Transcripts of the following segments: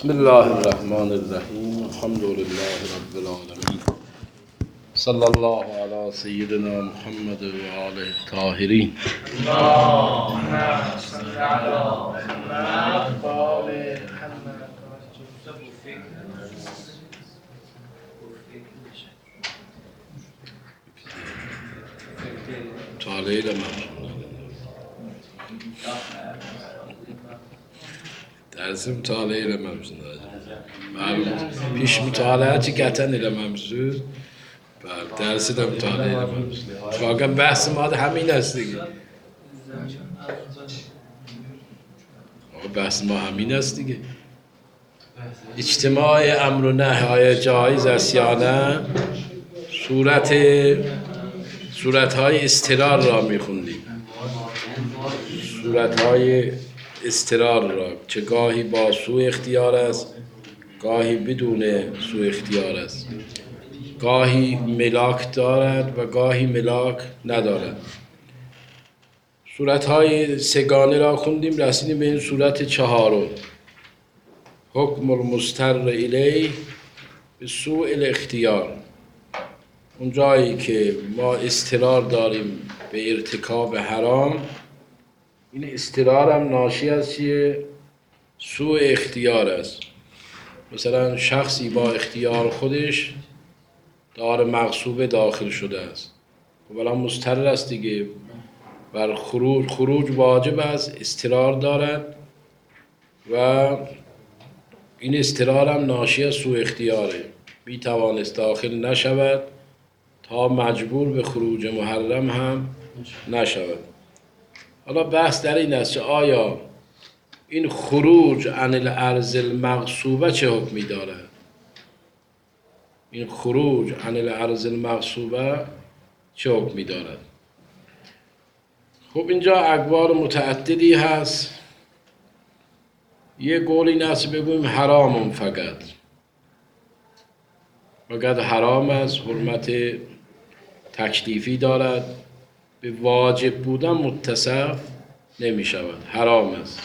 بسم الله الرحمن الرحیم. الحمد لله رب العالمین. صلی الله علی سیدنا محمد و آله الطاهرین. اللهم صل على محمد و آل محمد. مطالعه درس مطالعه eləməmsin. Məlum, piş mütaliəçi qətən eləməmsin. Bəli, dərsi də mütaliə eləməmsin. Fakat bəhsim adı həmin əsli. بحث ما همین است دیگه. اجتماع امر و نهی جایز است یا نه؟ صورتهای اضطرار را میخوندیم. صورتهای اضطرار را چه گاهی با سوء اختیار است، گاهی بدون سوء اختیار است، گاهی ملاک دارد و گاهی ملاک ندارد. صورتهای سگانه را خوندیم، رسیدیم به این صورت چهارم. حکم المضطر الیه به سوء الاختیار. اون جایی که ما اضطرار داریم به ارتکاب حرام، این اضطرار هم ناشی از چیه؟ سوء اختیار است. مثلا شخصی با اختیار خودش دار مغصوبه داخل شده است، ولی مضطر است دیگه. بر خروج واجب است، اضطرار دارد و این اضطرار هم ناشی از سوء اختیاره. می توانست داخل نشود تا مجبور به خروج محرم هم نشود. حالا بحث در این است که آیا این خروج عن الارض المغصوبه چه حکمی دارد؟ این خروج عن الارض المغصوبه چه حکمی دارد؟ خب اینجا اقوال متعددی هست. یه قول این است بگویم حرام فقط حرام است، حرمت تکلیفی دارد، به واجب بودن متصف نمی شود، حرام است.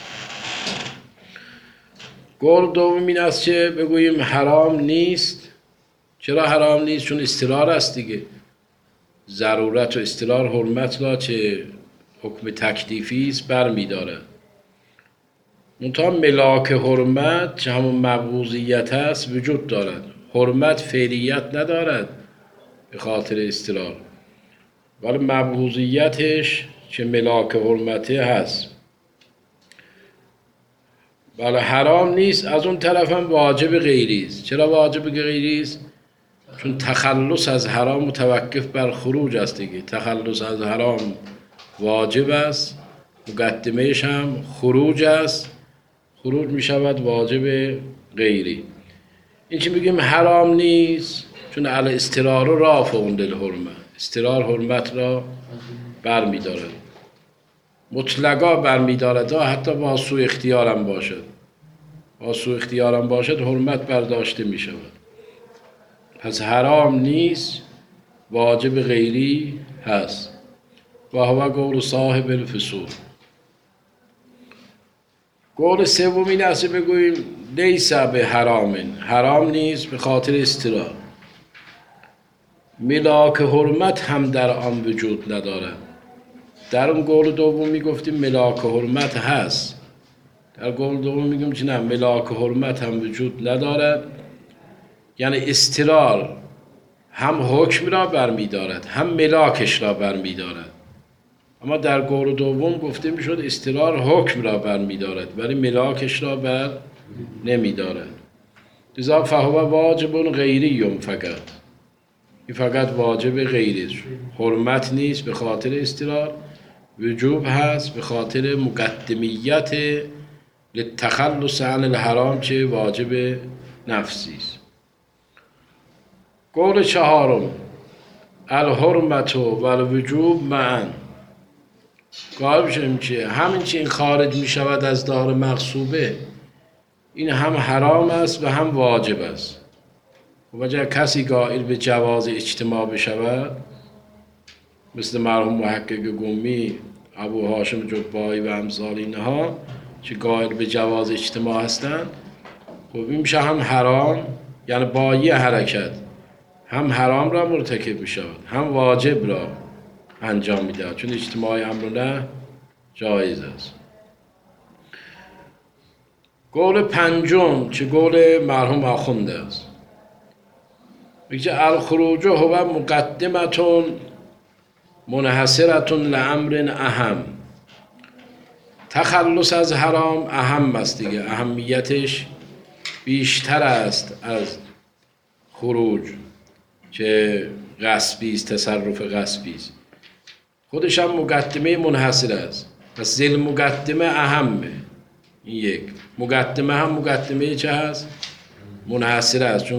قول دوم این است که بگوییم حرام نیست. چرا حرام نیست؟ چون اضطرار است دیگه. ضرورت و اضطرار حرمت را چه حکم تکلیفی است برمی دارد. منتها ملاک حرمت چه همون مبغوضیت است وجود دارد. حرمت فعلیت ندارد به خاطر اضطرار، ولی مبغوضیتش چه ملاک حرمته هست. ولی حرام نیست، از اون طرف هم واجب غیری است. چرا واجب غیری است؟ چون تخلص از حرام متوقف بر خروج است دیگه. تخلص از حرام واجب است، مقدمهش هم خروج است. خروج می شود واجب غیری. این چی میگیم حرام نیست؟ چون علی اضطرار رافع للحرمه، اضطرار حرمت را بر می دارد، مطلقا بر می دارد، حتی با سوء اختیارم باشد. با سوء اختیارم باشد حرمت برداشته می شود. پس حرام نیست، واجب غیری هست. و هو قول صاحب الفصول. قول سوم این است بگوییم لیس به حرام نیست به خاطر اضطرار. ملاک حرمت هم در آن وجود ندارد. در اون قول دوم میگفتیم ملاک حرمت هست، در قول دوم میگیم که نه، ملاک حرمت هم وجود ندارد. یعنی اضطرار هم حکم را برمی دارد هم ملاکش را برمی دارد. اما در قول دوم گفته میشد اضطرار حکم را بر می دارد ولی ملاکش را بر نمی دارد. لذا فهو واجب غیری فقط. این فقط واجب غیری، حرمت نیست به خاطر اضطرار، وجوب هست به خاطر مقدمیت للتخلص عن الحرام چه واجب نفسی است. قول چهارم الحرمت و الوجوب معا. قائل شدیم که همین چه این خارج می شود از دار مغصوبه، این هم حرام است و هم واجب است. و اگر کسی قائل به جواز اجتماع بشود، مثل مرحوم محقق گمی، ابو هاشم جبایی و امثال اینها که قائل به جواز اجتماع هستند، خب این میشه هم حرام، یعنی با یه حرکت هم حرام را مرتکب می شود هم واجب را انجام می دهد، چون اجتماع امر نه جایز است. قول پنجم که قول مرحوم آخونده است، میگه الخروج هو مقدمتون منحصرتون لامر اهم. تخلص از حرام اهم است دیگه، اهمیتش بیشتر است از خروج که غصبی است، تصرف غصبی است. خودش هم مقدمه منحصر است، پس زل مقدمه اهمه. این یک مقدمه هم مقدمه چه هست؟ منحصر است، چون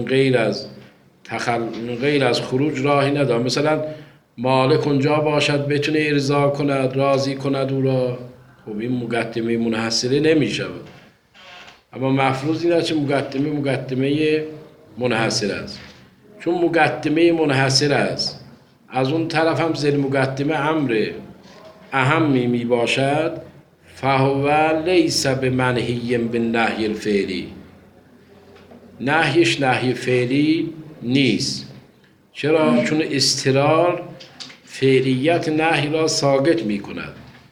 غیر از خروج راهی نداره. مثلا مالک اونجا باشد بتونه ارضا کند، راضی کند او را، خب این مقدمه منحصره نمی شود. اما مفروض این است که مقدمه منحصر است. چون مقدمه منحصر است، از اون طرف هم زیر مقدمه امر اهمی می باشد، فهو لیس بمنهی بالنهی الفعلی. نهیش نهی فعلی نیست. چرا؟ چون اضطرار فعلیت نهی را ساقط می کند.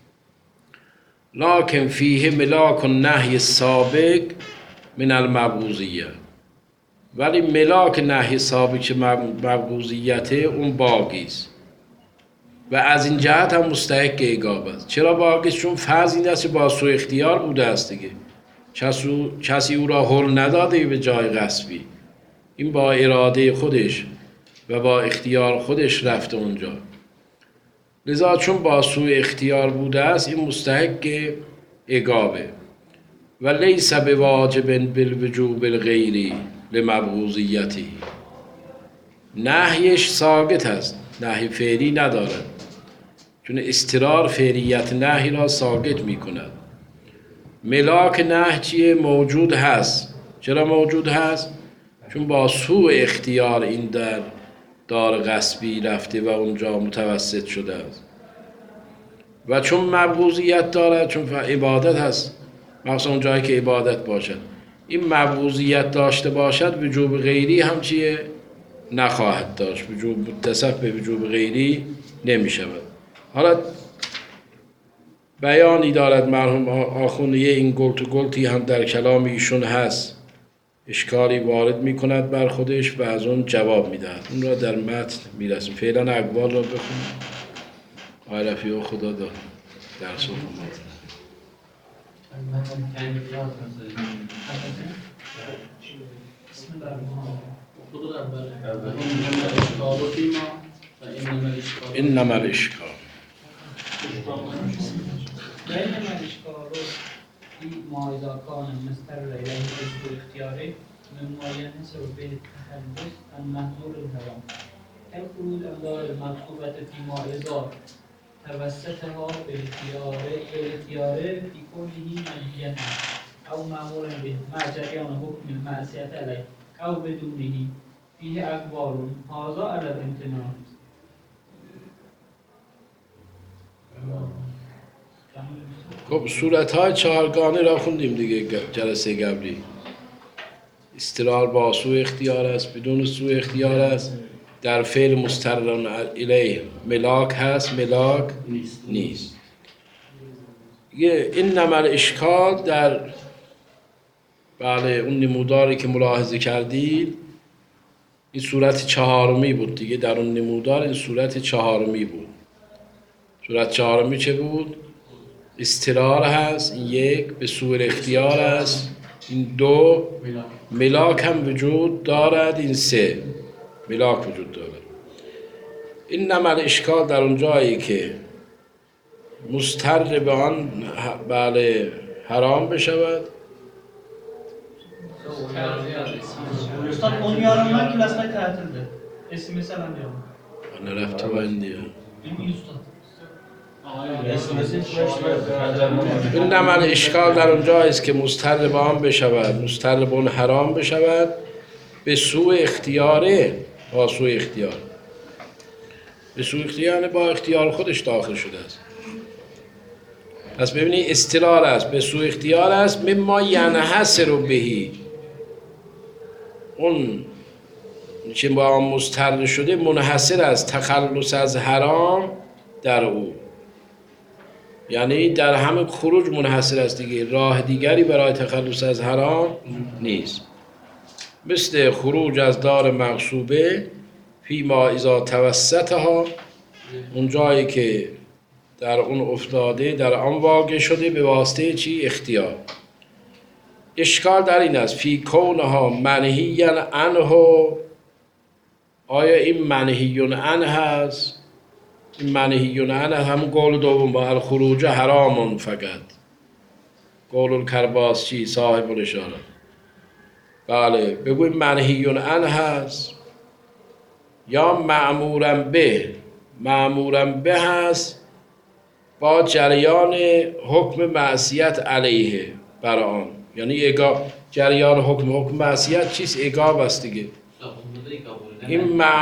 لکن فیه ملاک النهی سابق من المبغوضیه. ولی ملاک نهی سابق مبغوضیته اون باقی است و از این جهت هم مستحق عقاب است. چرا باقی است؟ چون فرض این است با سوء اختیار بوده است دیگه، کسی او را حل نداده به جای غصبی، این با اراده خودش و با اختیار خودش رفته اونجا. لذا چون با سوء اختیار بوده است این مستحق عقابه. و لیس بواجب بالوجوب الغیری لمبغوضیتی. نهیش ساقط است، نهی فعلی ندارد، چون اضطرار فعلیت نهی را ساقط می کند. ملاک نهی چیه؟ موجود هست. چرا موجود هست؟ چون با سوء اختیار این در دار غصبی رفته و اونجا متوسط شده است. و چون مبغوضیت دارد، چون عبادت هست، مخصوصا اون جایی که عبادت باشد، این مبغوضیت داشته باشد، وجوب غیری هم چیه؟ نخواهد داشت. وجوب متصف به وجوب غیری نمی شود. حالا بیانی دارد مرحوم آخونده، این گلتی هم در کلام ایشون هست، اشکالی وارد می کند بر خودش و از اون جواب می دهد. اون را در متن می رسیم. فعلا اقوال را بخونیم. آقای رفیع خدا داد درس رو خونده. إنما الإشكال ما إذا كان مستر إليه وجه اختياره مما ينحصر به التخلص عن محظور الحرام كالخروج عن دار المطلوبة فيما إذا توسطها بالاختيار في كونه منهيا أو مأمورا به مع جريان حكم المعصية عليه أو بدونه فيه أقوال هذا على الامتناع. خب صورت‌های چهارگانه را خوندیم دیگه جلسه قبلی. استقرار با سوء اختیار است، بدون سوء اختیار است، در فعل مسترن الیه ملاک هست، ملاک نیست. انما الاشکال در اون نموداری که ملاحظه کردید این صورت چهارمی بود دیگه. در اون نمودار این صورت چهارمی بود. صورت چهارمی چه بود؟ استقرار هست، این یک، به سوء اختیار است، این دو، ملاک هم وجود دارد، این سه، ملاک وجود دارد. این نمال اشکال در اون جایی که مستر به آن حرام بشود. استاد اون یارم من کلاسای تعطیله اسم مثلا میام انا رفت با این دیگه این استاد این نمال اشکال در اون جایی است که مستر به آن بشود، مستر به اون حرام بشود به سوء اختیاره، با سوء اختیار، به سوء اختیار با اختیار خودش داخل شده است. پس ببینید استقرار است، به سوء اختیار است، مما ینحصر بهی، اون که با مضطر شده منحصر از تخلص از حرام در او، یعنی در همه خروج منحصر است دیگه، راه دیگری برای تخلص از حرام نیست. مثل خروج از دار مغصوبه فیما اذا توسطها، اون جایی که در اون افتاده در آن واقع شده به واسطه چی؟ اختیار. اشکال در این است فی کونها منهیاً عنه، آیا این منهیون عنه هست؟ این منهیون عنه همون قول دوم با الخروج حرامون، فقط قول الکرباسچی صاحب الاشاره. بله بگو این منهیون عنه هست یا مأمورن به؟ مأمورن به هست با جریان حکم معصیت علیه بر آن، یعنی جریان حکم معصیت چیست؟ عقاب است دیگه. این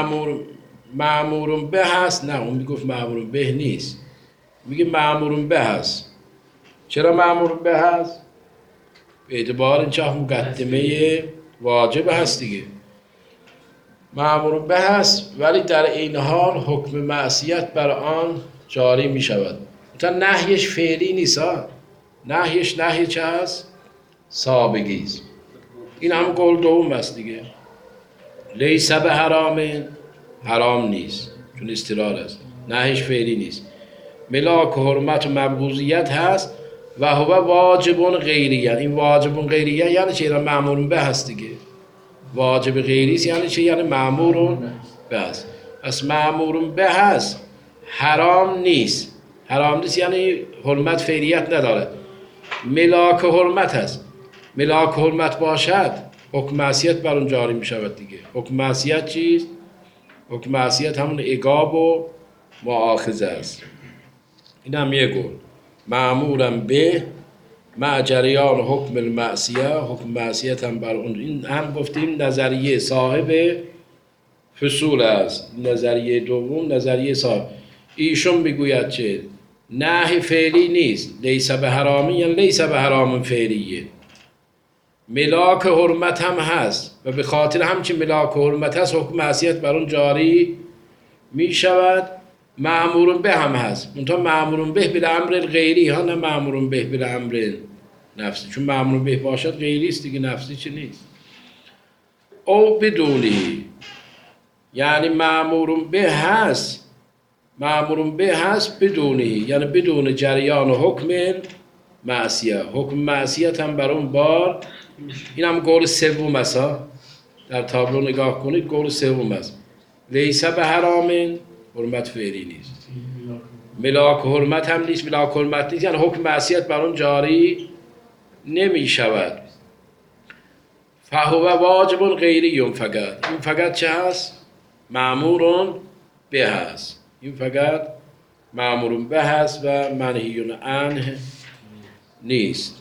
مأمور به هست؟ نه اون میگفت مأمور به نیست، میگه مأمور به هست. چرا مأمور به هست؟ به اعتبار اینجا مقدمه واجب هست دیگه. مأمور به هست ولی در این حال حکم معصیت بر آن جاری می شود. تا نهیش فعلی نیست ها، نهیش نهی چه هست؟ سابقی است. این هم قول دوم است دیگه. لیس به حرام، حرام نیست چون استقرار است، نهیش فعلی نیست. ملاک و حرمت و مبغوضیت هست و هو واجب غیریه. این واجب غیریه یعنی چه؟ یعنی مأمور به هست دیگه. واجب غیری است یعنی چه؟ یعنی مأمور به هست. پس مأمور به هست حرام نیست، حرام نیست یعنی حرمت فعلیت نداره. ملاک و حرمت هست، ملاک و حرمت باشد حکم معصیت بر اون جاری می شود دیگه. حکم معصیت چیست؟ حکم معصیت همون عقاب و مؤاخذه است. این هم یه گل. مأمورم به مع جریان حکم المعصیه، حکم معصیت هم بر اون. این هم گفتیم نظریه صاحب فصول است. نظریه دوم نظریه صاحب. ایشون میگوید چه؟ نهی فعلی نیست، لیس به حرامی یعنی لیس به حرام فعلیه. ملاک حرمت هم هست و به خاطر همچین ملاک حرمت هست حکم معصیت بر اون جاری می شود. مأمور به هم هست، منتها مأمور به بالامر غیری ها، نه مأمور به بالامر نفسی، چون مأمور به باشد غیری است دیگه، نفسی چه نیست. او بدونی یعنی مأمور به هست، مأمور به هست بدونی یعنی بدون جریان حکم معصیت، حکم معصیت هم بر اون بار. این هم قول سوم است، در تابلو نگاه کنید قول سوم است. لیس به حرام، حرمت فعلی نیست. ملاک حرمت هم نیست، ملاک حرمت نیست یعنی حکم معصیت بر اون جاری نمی شود. فهو واجب غیری، فقط این فقط چه هست؟ مأمور به هست. این فقط مأمور به هست و منهی عنه نیست.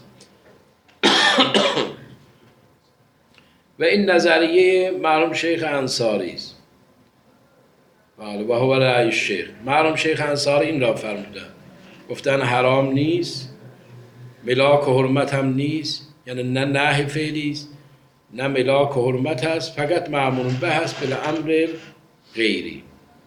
و این نظریه مرحوم شیخ انصاری است. بله و هو رأی الشیخ. مرحوم شیخ انصاری این را فرمودن، گفتن حرام نیست، ملاک و حرمت هم نیست، یعنی نه نهی فعلی است نه ملاک و حرمت هست، فقط مأمور به هست بالامر غیری.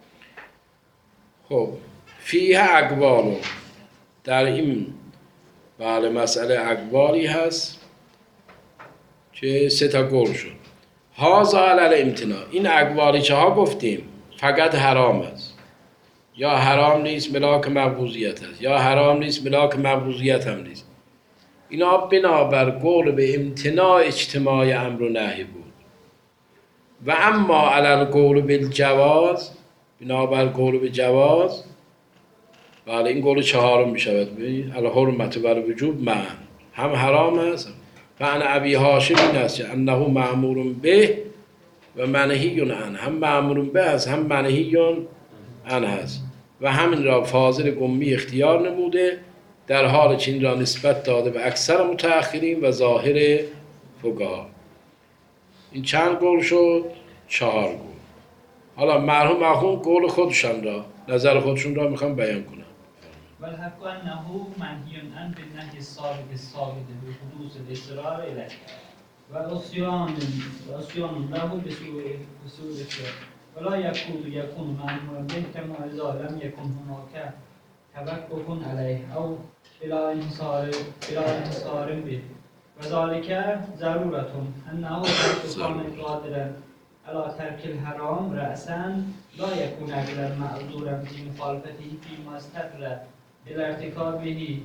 خب فیه اقوال، در این بله مسئله اقوالی هست که سه تا قول شد. هذا علی الامتناع، این اقوالی چه ها گفتیم فقط حرام است، یا حرام نیست ملاک مبغوضیت است، یا حرام نیست ملاک مبغوضیت هم نیست. اینا بنابر قول به امتناع اجتماع امر و نهی بود. و اما علی القول بالجواز، بنابر قول به جواز، بله این قول چهارم می شود. الحرمت و الوجوب معا، هم حرام است و عن ابی هاشم این است انه مأمور به و منهی عنه، هم مأمور به است هم منهی عنه است و همین را فاضل قمی اختیار نموده، در حال چین را نسبت داده به اکثر متأخرین و ظاهر فقها. این چند قول شد؟ 4 قول. حالا مرحوم آخوند قول خودشان را، نظر خودشون را میخوام بیان کنم. والحق انه منهی عنه بالنهی الثابت به حدوث الاضطرار الیه. و عصیان له بسوء اختیار ولا یکون مأمورا به کما اذا لم یکن هناك توقف علیه او الى انحصار به وذلك ضرورة انه قد كان قادرا على ترك الحرام رأسا لا يكون أقلا معذورا في مخالفته فيما استقر إلى ارتكابه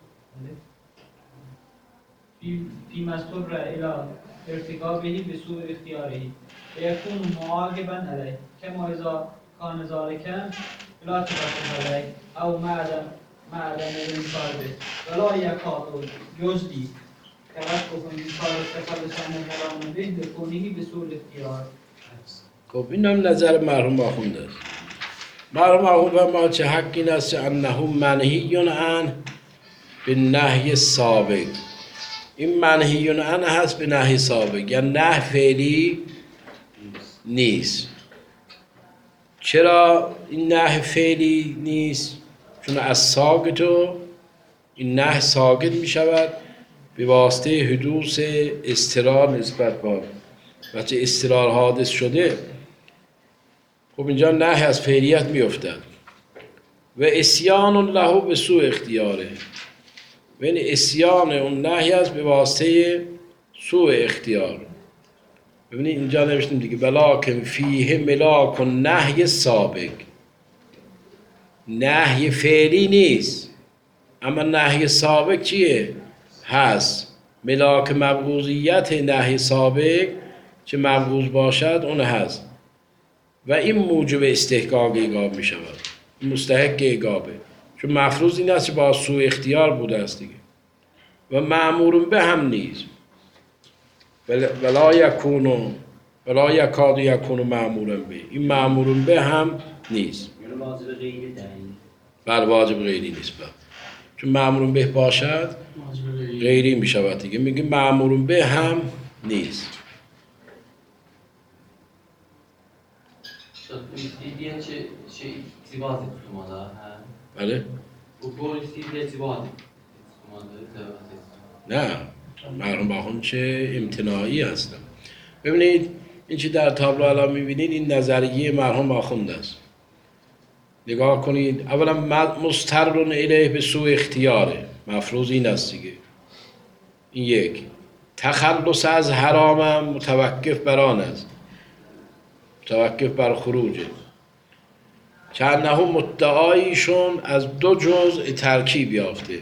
فيما استقر إلى ارتكابه بسوء اختياره ويكون معاقبا عليه كما إذا كان ذلك لا توقف عليه أو مع عدم الانكار به ولا يكاد يجدي توقف انكار التخلص عن الحرام به لكونه بسوء الاختيار. خب این هم نظر مرحوم آخوند است. مرحوم آخوند ما چه حق این است انه منهی عن به نهی سابق. این منهی عن هست به نهی سابق، یعنی نه فعلی نیست. چرا این نه فعلی نیست؟ چون از ساقطو این نه ساقط می شود به واسطه حدوث استرار نسبت با وقتی استرار حادث شده. خب اینجا نهی از فعلیت می افتد و اسیان له به سوء اختیاره و این اسیان اون نهی است به واسطه سوء اختیار. ببینید اینجا نوشتیم دیگه ولکن فیه ملاک و نهی سابق. نهی فعلی نیست اما نهی سابق چیه؟ هست. ملاک مبغوضیت نهی سابق چه مبغوض باشد اون هست و این موجب استحقاق عقاب می شود، مستحق عقابه، چون مفروض این است که با سوء اختیار بوده است دیگه و مأمور به هم نیست. ولا یکاد یکون مأمورا به، این مأمور به هم نیست. یعنی واجب غیری دلیل. بله واجب غیری نیست بله. چون مأمور به باشد غیری می شود دیگه، میگه مأمور به هم نیست. İstediğin itibat tutmalı ha. بله؟ Bu konu istediğin itibat tutmalı. نه مرحوم آخوند چه امتناعی هستن. ببینید این چی در تابلو الان میبینید این نظریه مرحوم آخوند است. نگاه کنید اولا مضطر الیه به سوء اختیاره، مفروض این است دیگه. این یک. تخلص از حرامم متوقف بر آن است، متوقف بر خروجه. چندهم مدعایشون از دو جزء ترکیب یافته.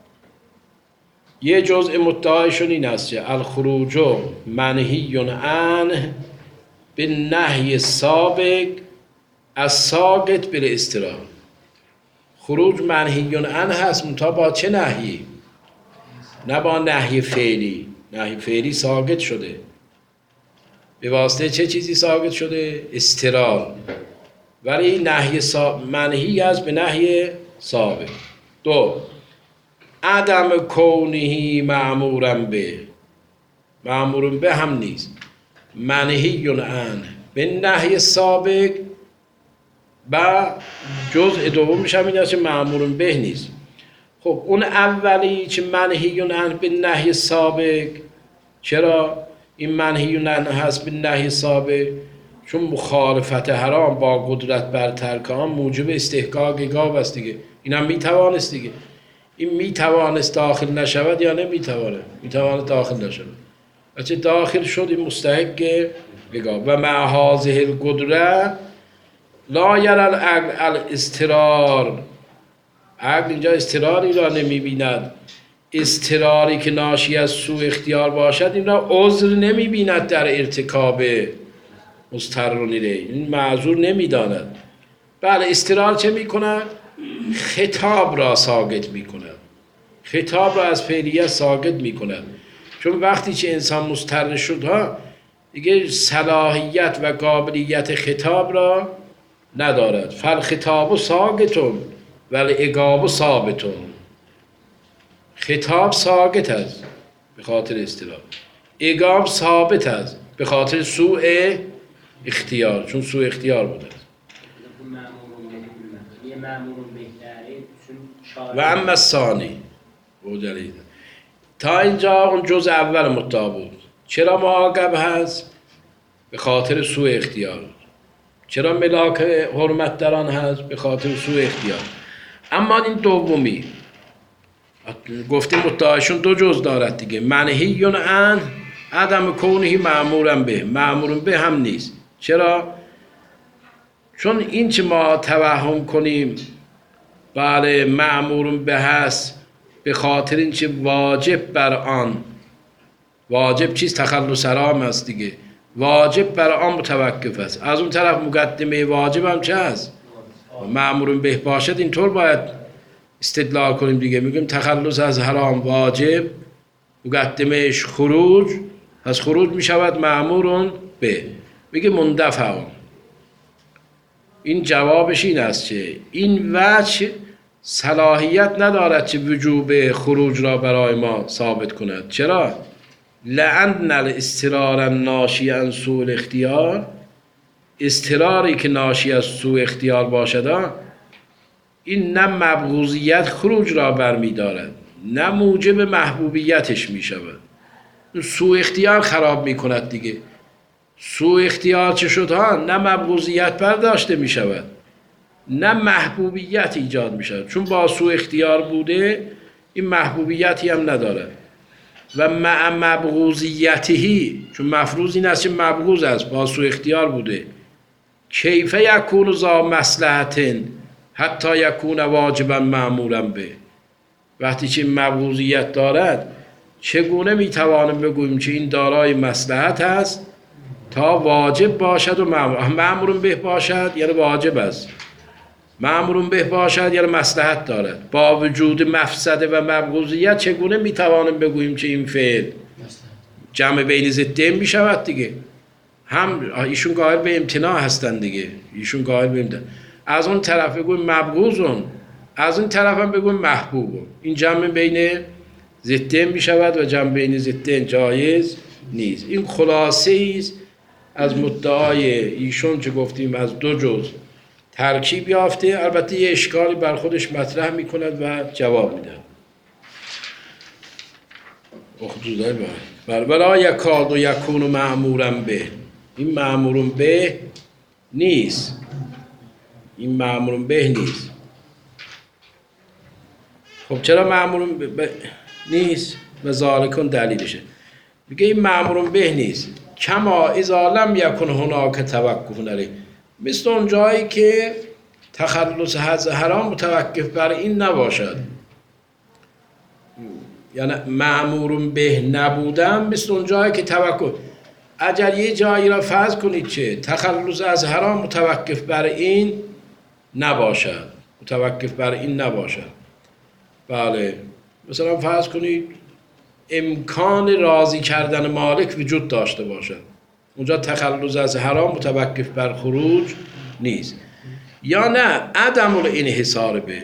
یه جزء مدعایشون این است که الخروج منهی عنه به نهی سابق از ساقط بل استراح. خروج منهی عنه هست منتها با چه نهی؟ نه با نهی فعلی. نهی فعلی ساقط شده. به واسطه چه چیزی ساقط شده؟ استرار. ولی نهی منهی است به نهی سابق. دو، عدم کونه مأمورا به، مأمور به هم نیست. منهی عنه به نهی سابق و جزء دومش هم این است که مأمور به نیست. خب اون اولی که منهی عنه به نهی سابق، چرا این منهی عنه هست به نهی سابق؟ چون مخالفت حرام با قدرت بر ترک آن موجب استحقاق عقاب است دیگه. این هم میتوانست دیگه. این میتوانست داخل نشود یا نمیتوانه؟ میتوانست داخل نشود. اچه داخل شد این مستحق عقاب. و مع هذه القدرت لا یری العقل الاضطرار. عقل اینجا اضطراری را نمیبیند. اضطراری که ناشی از سوء اختیار باشد این را عذر نمیبیند در ارتکاب مضطر الیه، این معذور نمیداند. بله اضطرار چه میکند؟ خطاب را ساقط میکند، خطاب را از فعلیت ساقط میکند. چون وقتی که انسان مضطر شد ها دیگه صلاحیت و قابلیت خطاب را ندارد. فالخطاب ساقطون والعقاب ثابتون. خطاب ساقط است به خاطر استرار، عقاب ثابت است به خاطر سوء اختیار، چون سوء اختیار بوده است. و اما الثانی تا اینجا اون جزء اول مدعا بود. چرا معاقب هست؟ به خاطر سوء اختیار. چرا ملاک حرمت در آن هست؟ به خاطر سوء اختیار. اما این دومی گفتیم مدعایشون دو جز دارد دیگه. منهی عن عدم کونه مأمورا به، مأمور به هم نیست. چرا؟ چون این چه ما توهم کنیم بله مأمور به هست به خاطر این چه واجب بر آن، واجب چیست؟ تخلص حرام است دیگه، واجب بر آن متوقف است. از اون طرف مقدمه واجب هم چه هست؟ مأمور به باشد. اینطور باید استدلال کنیم دیگه. میگیم تخلص از حرام واجب، مقدمهش خروج، از خروج میشود مأمور به. میگه مندفع. این جوابش این است که این وجه صلاحیت ندارد که وجوب خروج را برای ما ثابت کند. چرا؟ لأن الاضطرار ناشی عن سوء الاختیار، اضطراری که ناشی از سوء اختیار باشد این نه مبغوضیت خروج را برمی دارد نه موجب محبوبیتش می شود. سوء اختیار خراب می کند دیگه. سوء اختیار چه شد ها؟ نه مبغوضیت برداشته می شود نه محبوبیت ایجاد می شود، چون با سوء اختیار بوده این محبوبیتی هم ندارد. و مع مبغوضیتهی، چون مفروض این است که مبغوض است با سوء اختیار بوده، کیف یکون ذا مصلحت حتی یکون واجبا مأمورا به. وقتی که مبغوضیت دارد چگونه میتوانیم بگوییم که این دارای مصلحت است تا واجب باشد و مأمور به باشد یعنی واجب است، مأمور به باشد یعنی مصلحت دارد. با وجود مفسده و مبغوضیت چگونه میتوانیم بگوییم که این فعل جمع بین ضدین میشود دیگه. هم ایشون قائل به امتناع هستن دیگه، ایشون قائل به امتناع. از اون طرف بگویم مبغوضون، از این طرف هم بگویم محبوبون. این جمع بین ضدین میشود و جمع بین ضدین جایز نیست. این خلاصه است از مدعای ایشون که گفتیم از دو جز ترکیب یافته. البته یه اشکالی بر خودش مطرح میکند و جواب میده. اخدوزای ولا یکاد یکون مأمورا به، این مأمور به نیست، این مأمور به نیست. خب چرا مأمور به نیست؟ و ذالکون دلیلشه. میگه این مأمور به نیست کما اذا لم یکن هناک توقف علیه، مثل اون جایی که تخلص از حرام متوقف بر این نباشد. یعنی مأمور به نبودن مثل اون جایی که توقف. اگر یه جایی را فرض کنید که تخلص از حرام متوقف بر این نباشد، متوقف بر این نباشد، بله مثلا فرض کنید امکان راضی کردن مالک وجود داشته باشد، اونجا تخلص از حرام متوقف بر خروج نیست. یا نه عدم الانحصار به،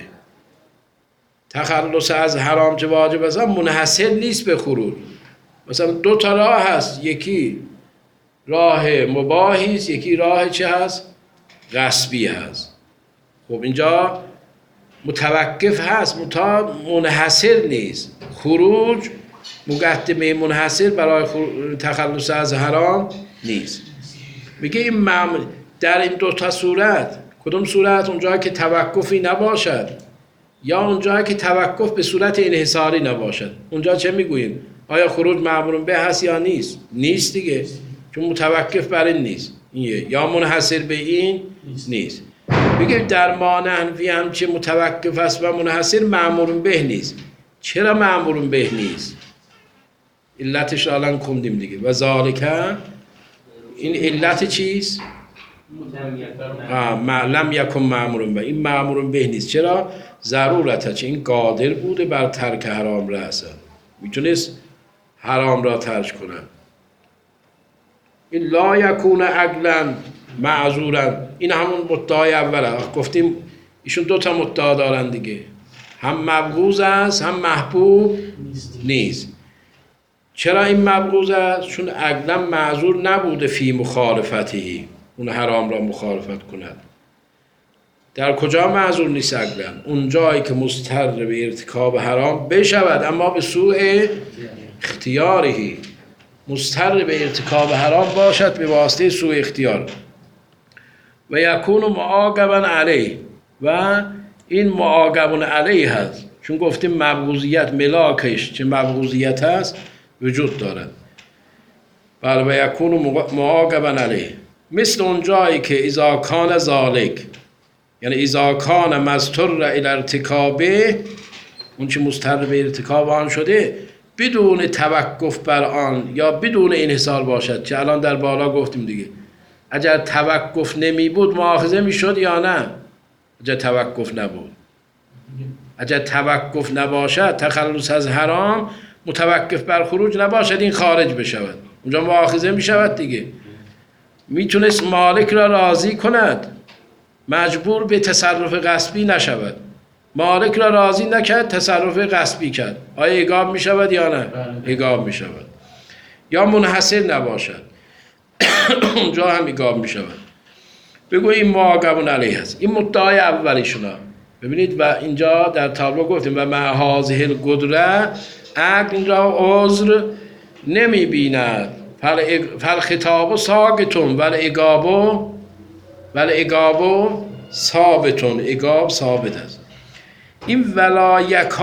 تخلص از حرام که واجب است منحصر نیست به خروج. مثلا دو تا راه هست، یکی راه مباحی است، یکی راه چه هست؟ غصبی هست. خب اینجا متوقف هست، منحصر نیست. خروج مقدمه منحصر برای تخلص از حرام نیست. میگه این در این دو تا صورت، کدوم صورت؟ اونجایی که توقفی نباشد یا اونجایی که توقف به صورت انحصاری نباشد. اونجا چه میگوییم؟ آیا خروج مأمور به هست یا نیست؟ نیست دیگه، چون متوقف بر این نیست. این یا منحصر به این نیست. میگه در مانحوی هم که متوقف است و منحصر مأمور به نیست. چرا مأمور به نیست؟ علتش الان خوندیم دیگه. و ذالکه، این علت چیست؟ لم یکن مأمور به، این مأمور به نیست. چرا؟ ضرورته، چه این قادر بوده بر ترک حرام رأسا، میتونست حرام را ترک کنه. این لا یکون عقلا معذورا، این همون مدعای اوله. گفتیم ایشون دو تا مدعا دارن دیگه، هم مبغوض است هم محبوب نیست. چرا این مبغوض است؟ چون عقلا معذور نبوده فی مخالفتی، اون حرام را مخالفت کند. در کجا معذور نیست عقلا؟ اون جایی که مضطر به ارتکاب حرام بشود اما به سوء اختیاری، مضطر به ارتکاب حرام باشد به واسطه سوء اختیار و یکون معاقبا علیه و این معاقبون علیه هست، چون گفتیم مبغوضیت ملاکش چه مبغوضیت هست وجود دارد. بله و یکون معاقبا علیه، مثل اون جایی که اذا کان ذالک، یعنی اذا کان مضطر الی ارتکابه، اون چه مضطر به ارتکاب آن شده بدون توقف بر آن یا بدون انحصار باشد، که الان در بالا گفتیم دیگه. اگر توقف نمی بود مؤاخذه می شد یا نه؟ اگر توقف نبود، اگر توقف نباشد، تخلص از حرام متوقف بر خروج نباشد، این خارج بشود، اونجا مؤاخذه می شود دیگه. میتونست مالک را راضی کند، مجبور به تصرف غصبی نشود. مالک را راضی نکرد، تصرف غصبی کرد، آیا عقاب می شود یا نه؟ عقاب می شود. یا منحصر نباشد اونجا هم عقاب می شود. بگو این معاقبون علیه هست. این مدعای اولیشونه. ببینید و اینجا در تابلو گفتیم و مع هذه القدره، عقل را عذر نمی بیند، فالخطاب ساقطون والعقاب ثابتون، عقاب ثابت است. این ولا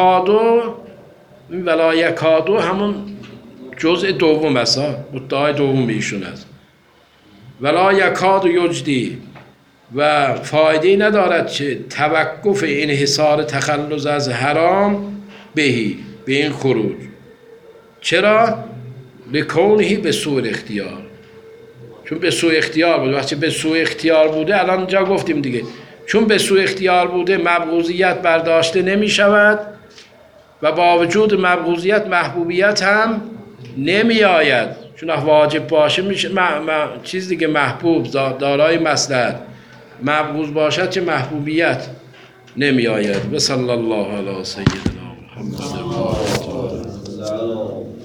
یکادو همون جزء دوم است، مدعای دوم ایشون است. ولا یکاد یجدی و فایده ندارد که توقف انحصار تخلص از حرام بهی به این خروج. چرا؟ لکونه به سوء اختیار، چون به سوء اختیار بود. وقتی به سوء اختیار بوده، الان اینجا گفتیم دیگه، چون به سوء اختیار بوده مبغوضیت برداشته نمی شود و با وجود مبغوضیت محبوبیت هم نمی آید، چون واجب باشه میشه چیز دیگه، محبوب دارای مصلحت، مبغوض باشد چه محبوبیت نمی آید. و صلی الله علی سیدنا محمد.